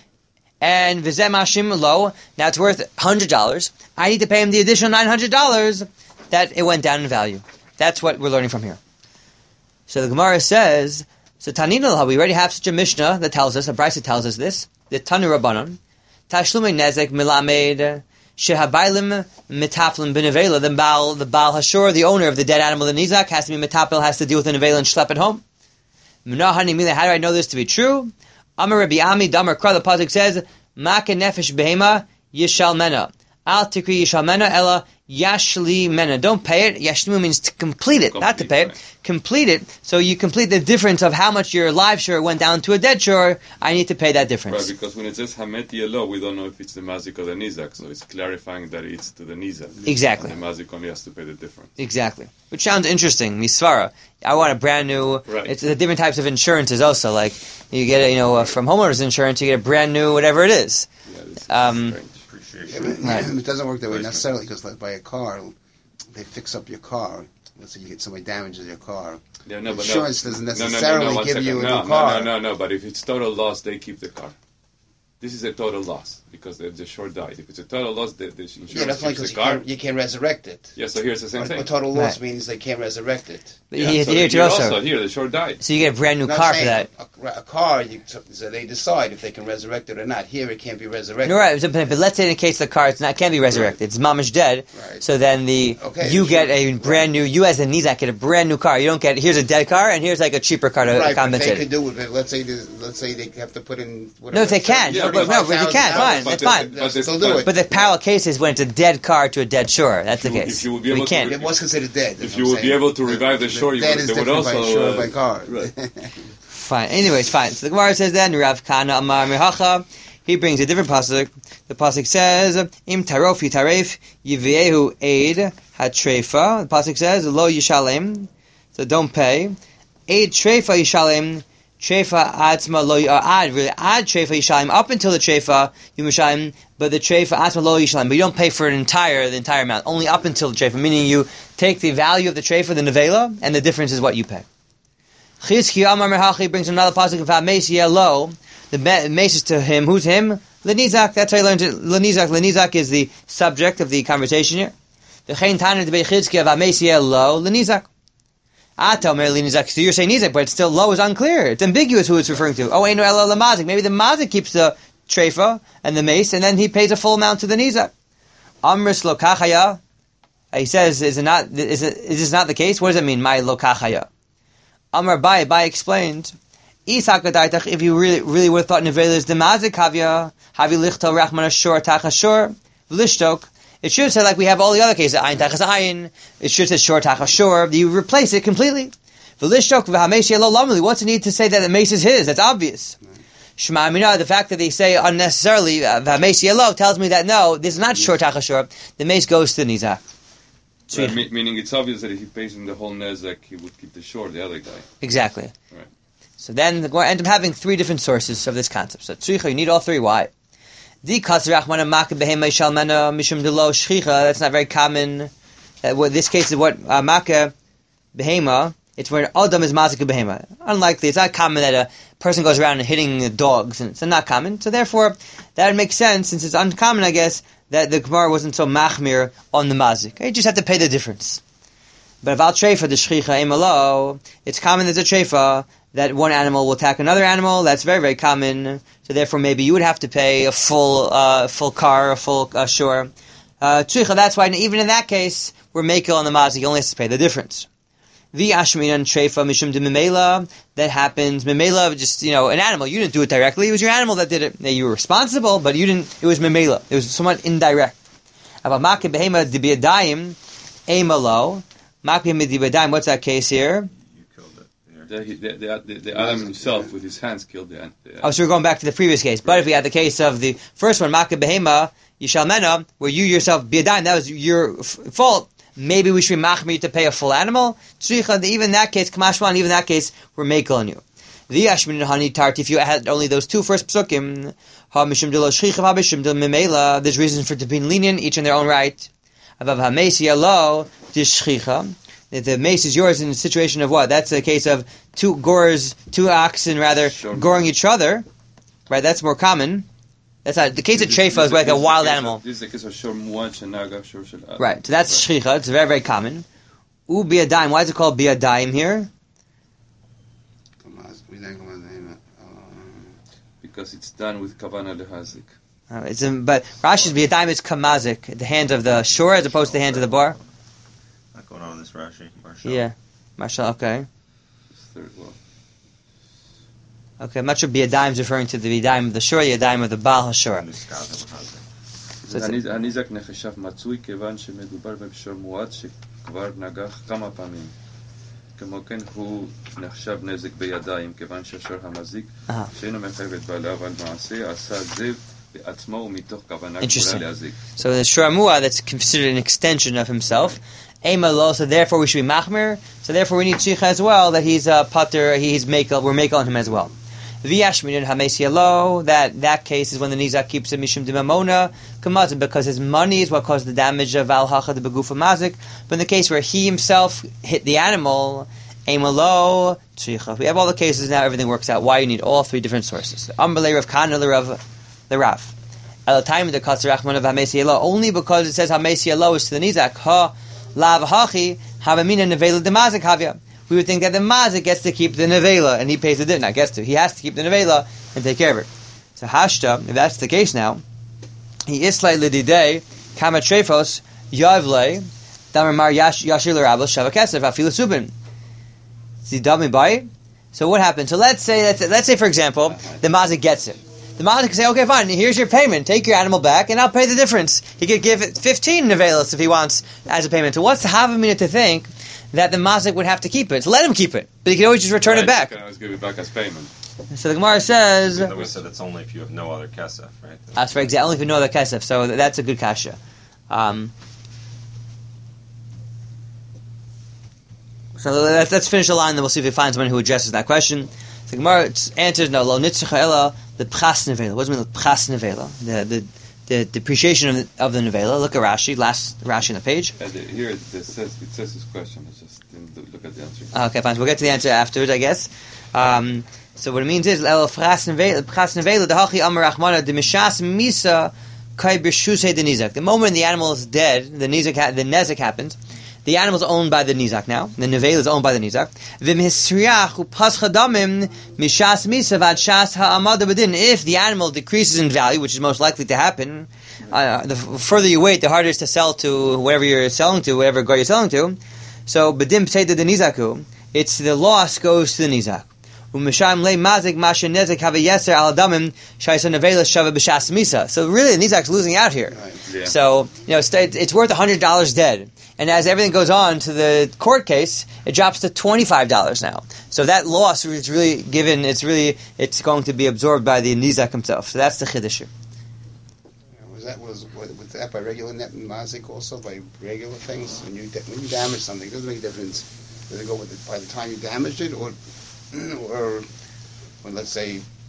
And v'zeh mashim lo, now it's worth one hundred dollars. I need to pay him the additional nine hundred dollars that it went down in value. That's what we're learning from here. So the Gemara says, so Tanina, we already have such a Mishnah that tells us, a Brisa tells us this, the Tanu Rabbanon, Tashlumei Nezek Milamed, Shehabailim Mitaflim Benevela, the Baal, the Baal Hashor, the owner of the dead animal, the Nizak, has to be Mitapil, has to deal with the Nevela and schlep it home. Menahani Mila, how do I know this to be true? Amar Rabbi Ami, Damar Kra, the Pasuk says, Maka Nefesh Behema, Yishal Mena. Al Tikri Yishal Mena, Ella, Yashli Mena. Don't pay it. Yashlimu means to complete it, complete, not to pay it. Right. Complete it. So you complete the difference of how much your live shore went down to a dead shore. I need to pay that difference. Right, because when it says Hamet Yelo, we don't know if it's the Mazik or the Nizak. So it's clarifying that it's to the Nizak. Exactly. And the Mazik only has to pay the difference. Exactly. Which sounds interesting. Misvara. I want a brand new. Right. It's the different types of insurances also. Like you get, a, you know, uh, from homeowners insurance, you get a brand new whatever it is. Yeah, this is um, strange. Yeah, but right. It doesn't work that way necessarily because, like, by a car, they fix up your car. Let's say you get somebody damages your car. Yeah, no, but insurance no. doesn't no, necessarily no, no, no, give second. you a no, new car. No, no, no, no. But if it's total loss, they keep the car. This is a total loss because the, the shore died. If it's a total loss, the, the insurance Yeah, that's only keeps because the you car. can't, you can't resurrect it. Yeah, so here's the same But thing. a total loss Right. means they can't resurrect it. But Yeah, here, so here, here also. also, here the shore died. So you get a brand new Not car for saying that. A, a car, you, so they decide if they can resurrect it or not. Here, it can't be resurrected. No, right, but but let's say in the case the car it's not can be resurrected. It's mamish dead. Right. So then the Okay, you sure. get a brand new. You as a Nizak get a brand new car. You don't get here's a dead car and here's like a cheaper car to Right, but they compensate. could do it. But let's say, there's- let's say they have to put in. Whatever, No, if they can. Yeah, no, but- no, but they can. Fine, But that's the- fine. but They'll the- still do it. But the parallel case is when it's a dead car to a dead shore. That's the If you- case. if you would be we able to can't. re- It was considered dead. If that's you what would I'm be saying. able to revive the shore, you Dead would, is they would different also. by shore uh, by car. right. Fine. Anyways, fine. So the Gemara says then Rav Kana Amar Mehacha. He brings a different pasuk. The pasuk says Im tarof yitaref yiviehu aid hatrefa. The pasuk says Lo yishalem. So don't pay. Aid trefa yishalem. Trefa atzma lo or ad really ad trefa yishalem up until the trefa you mishalem, but the trefa atzma lo yishalem. But you don't pay for an entire the entire amount. Only up until the trefa, meaning you take the value of the trefa, the nevela, and the difference is what you pay. Chizki Amar Merhachi brings another pasuk of Hameis Yelo. The mace is to him. Who's him? Lenizak. That's how I learned it. Lenizak. Lenizak is the subject of the conversation here. The Chain Taner to be Chizki of Hameis Yelo. Lenizak. Atel Mer Lenizak. So you're saying Nizak, but it's still low is unclear. It's ambiguous who it's referring to. Oh, Eino Elo Lamazik. Maybe the Mazik keeps the trefa and the mace, and then he pays a full amount to the Nizak. Amris Lokachaya. He says, is it not? Is it? Is this not the case? What does it mean? My Lokachaya. Amar Bai, Bai explained, if you really really would have thought Nevela is the Mazik Havya, Havi Lichto Rachman Ashur Tachashur, Lishtok, it should say like we have all the other cases, Ayin Tachas Ayin, it should say Shor Tachashur, you replace it completely. V'lishtok v'hamesh yelo lameli, what's the need to say that the mace is his? That's obvious. Shema Amina, the fact that they say unnecessarily, v'hamesh yelo, tells me that no, this is not Shor Tachashur, the mace goes to the Nizak. Right, me- meaning it's obvious that if he pays him the whole nezek, he would keep the shore, the other guy. Exactly. Right. So then the Gemara ends up having three different sources of this concept. So tzricha, you need all three. Why? The katzrachmana maka behema shalmana mishum delo shchicha. That's not very common. Uh, well, this case is what uh, maka behema. It's where Adam is mazik behema. Unlikely. It's not common that a person goes around and hitting dogs. And it's not common. So therefore, that would make sense, since it's uncommon, I guess, that the Gemara wasn't so machmir on the mazik. You just have to pay the difference. But if al treifa the shchicha emalo, it's common there's a treifa that one animal will attack another animal. That's very, very common. So therefore, maybe you would have to pay a full, uh, full car, a full uh, shore. Uh, treifa, that's why even in that case, we're makel on the mazik. You only have to pay the difference. The ashminan treifa mishum de mimela, that happens. Mimela, just, you know, an animal. You didn't do it directly. It was your animal that did it. Now, you were responsible, but you didn't. It was mimela. It was somewhat indirect. About makeh behema dibiyadayim emalo. Makeh dibiyadayim. What's that case here? You killed it. The, the, the, the, the Adam himself, with his hands, killed the ant. The Oh, so we're going back to the previous case. But if we had the case of the first one, makeh behema yishalmena, where you yourself biyadayim, that was your f- fault. Maybe we should be machmir to pay a full animal. Tzricha, even in that case, kamashwan, even in that case, we're makel on you. The ashmin hani tart, if you had only those two first psukim, ha mishum delo shchicha, ha mishum delo memela, there's reasons for it to be lenient, each in their own right. Abav ha-mesi alo, dis shchicha. The mace is yours in the situation of what? That's a case of two gores, two oxen rather, Sure. goring each other. Right, that's more common. That's not, the case of treifa is like a wild animal. This is the case of shor muad shenaga shor shel Adam. Right, so that's shchicha. It's very, very common. U biyadayim. Why is it called biyadayim here? Because it's done with kavana lehazik. Uh, it's in, but Rashi's biyadayim is kamazik, the hands of the shore as opposed to the hands of the bar. Not going on in this Rashi. Marshall. Yeah, Marshall. Okay, It's third, well, okay. I'm not sure biyadayim is referring to the biyadayim of the shore, the biyadayim of the baal hashore. So it's a- הניזק נחשב מצוי כיוון שמדובר בשור מועד שכבר נגח כמה פעמים. כמו כן הוא נחשב נזק בידיים כיוון שהשור המזיק אה. שאינו מחייב את בעליו על מעשה עשה זה בעצמו ומתוך כוונה Interesting. גמורה להזיק. So the shramua, that's considered an extension of himself. Emalo, so therefore we should be machmir. So therefore we need shchicha as well, that he's a pater, he's makel, we're makel on him as well. V'yashmin hamesialo, that that case is when the nizak keeps it mishum dimamona kamazin, because his money is what caused the damage of al hacha the begufa mazik. But in the case where he himself hit the animal, emalo tzricha. We have all the cases now. Everything works out. Why you need all three different sources? Ambalei Rav Kana the Rav the Rav. At the time of the katzerachman of hamesialo, only because it says hamesialo is to the nizak. Ha lav hachi havamina nevela demazik havya. We would think that the mazik gets to keep the nevela, and he pays the din. Not gets to. He has to keep the nevela and take care of it. So hashta, if that's the case now, he is slightly lididei kama trefos yavle damar mar yashir l'rabel shava kesef afilu subin. Zidami bai. So what happens? So let's say let's, let's say for example the mazik gets it. The mazik can say, okay, fine, here's your payment. Take your animal back, and I'll pay the difference. He could give it fifteen nevelas if he wants as a payment. So what's the havamina to think that the mazik would have to keep it? So let him keep it, but he can always just return Right, it back. You can always give it back as payment. So the Gemara says, Even though we said it's only if you have no other kesef, right? that's for example, only if you know the kesef. So that's a good kasha. Um, so let's, let's finish the line, then we'll see if we find someone who addresses that question. The Gemara answers, no, lo nitzcha ela, the pchas nevela. What does it mean, the pchas nevela? The, the, the depreciation of the, of the nevela. Look at Rashi, last Rashi on the page. And the, here it says, it says this question. Let's just look at the answer. Okay, fine. So we'll get to the answer afterwards, I guess. Um, so what it means is, el pchas nevela, pchas nevela, the hachi amar achmana, the mishas misa, kai b'shusei the nizak. The moment the animal is dead, the nizak, ha- the nezek happens. The animal is owned by the nizak now. The nevela is owned by the nizak. V'mhisriach u'pas chadamim mishas misa vad shas ha'amada b'din. If the animal decreases in value, which is most likely to happen, uh, the f- further you wait, the harder it is to sell to whoever you're selling to, whatever guy you're selling to. So b'dim p'tei the nizaku. It's the loss goes to the nizak. U'misham le mazik masha nezek have a yeser al adamim shaysa nevela shava b'shas misa. So really, the nizak's losing out here. Yeah. So, you know, it's, it's worth one hundred dollars dead. And as everything goes on to the court case, it drops to twenty-five dollars now. So that loss is really given, it's really, it's going to be absorbed by the nizak himself. So that's the chiddush. Was that was was that by regular net mazik also, by regular things? When you da- when you damage something, it doesn't make a difference. Does it go with it by the time you damaged it, or or when, let's say,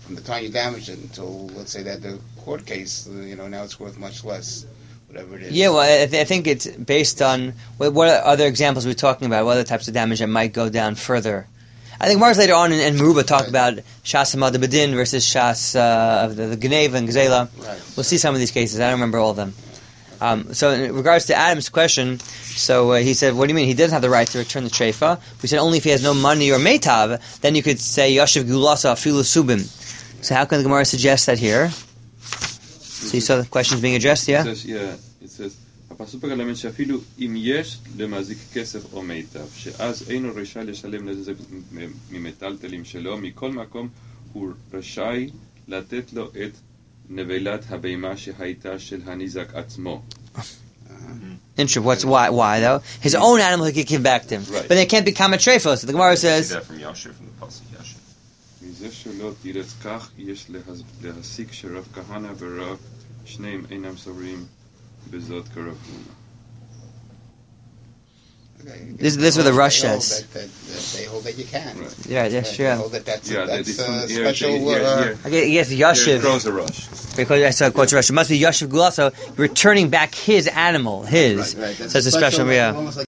from the time you damaged it until, let's say, that the court case, uh, you know, now it's worth much less, whatever it is. Yeah, well, I, th- I think it's based on what, what other examples we're talking about, what other types of damage that might go down further. I think Mars later on in, in Meruba talked about Shas Hamad Bedin versus Shas uh, of the, the Gneva and Gzela. Right. We'll see some of these cases. I don't remember all of them. Um, so in regards to Adam's question, so uh, he said, what do you mean? He doesn't have the right to return the treifa. We said only if he has no money or meitav, then you could say Yashiv Gulasa Afilu Subim. So how can the Gemara suggest that here? So you saw the questions being addressed, yeah? It says, yeah, it says, הפסוק מלמד שאפילו אם יש למזיק כסף או מיטב, שאז אינו רשאי לשלם נזק ממטלטלים שלו, מכל מקום הוא רשאי לתת לו את נבלת הבהמה שהייתה של הניזק עצמו. Interesting. What's why? Why though? His own animal he could give back to him, Right. but they can't become a treifos. So the Gemara See says, that from Yashir, from the pasuk Yashir. מזה שלא תירץ כך, יש להז- להסיק שרב כהנא ורב שניהם אינם סוברים בזאת כרב הונא. Okay. This- this is what the Rush They hold says. That, that, that they hold that you can. Right. yeah, yeah, They sure. hold that that's, Yeah, that's this uh, one here, special. here, uh, here. Okay, yes, Here it Yashiv, throws a rush. because I saw quotes Rush. It must be Yashiv Gulasa returning back his animal, his. Right, right. That's So it's a special, yeah. almost like